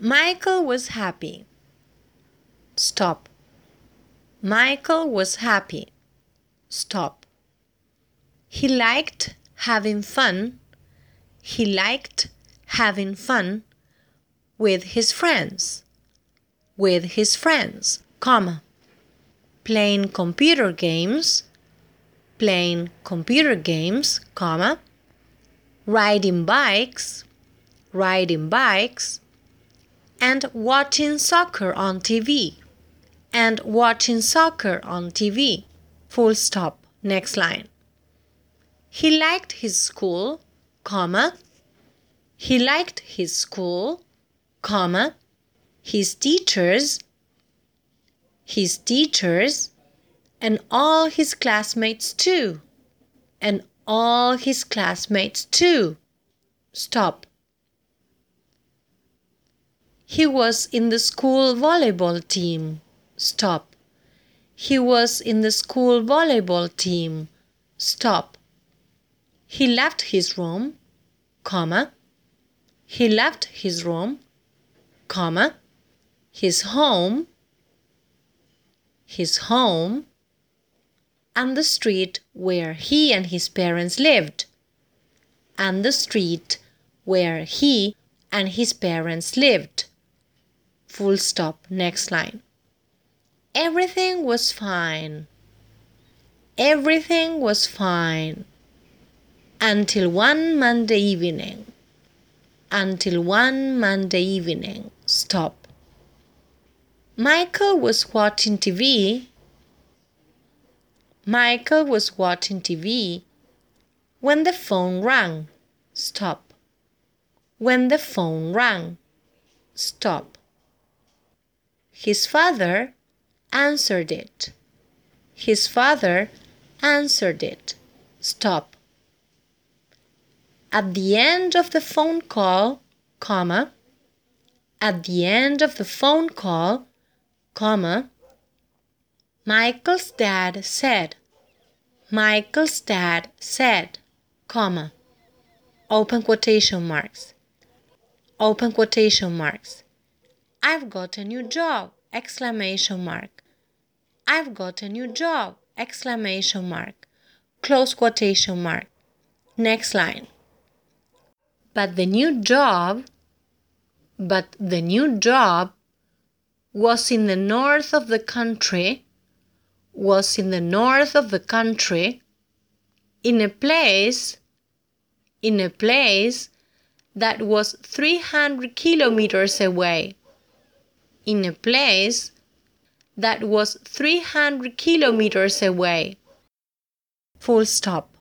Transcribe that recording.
Michael was happy. Stop. Michael was happy. Stop. He liked having fun. He liked having fun with his friends. With his friends, comma. Playing computer games. Playing computer games, comma. Riding bikes. Riding bikes. And watching soccer on TV. And watching soccer on TV. Full stop. Next line. He liked his school, comma. He liked his school, comma. His teachers, and all his classmates too. And all his classmates too. Stop. He was in the school volleyball team. Stop. He was in the school volleyball team. Stop. He left his room, comma. He left his room, comma. His home, and the street where he and his parents lived. And the street where he and his parents lived. Full stop. Next line. Everything was fine. Everything was fine. Until one Monday evening. Until one Monday evening. Stop. Michael was watching TV. Michael was watching TV when the phone rang. Stop. When the phone rang. Stop. His father answered it. His father answered it. Stop. At the end of the phone call, comma. At the end of the phone call, comma. Michael's dad said. Michael's dad said, comma. Open quotation marks. Open quotation marks. I've got a new job! Exclamation mark. I've got a new job! Exclamation mark. Close quotation mark. Next line. But the new job was in the north of the country, in a place that was 300 kilometers away. In a place that was 300 kilometers away. Full stop.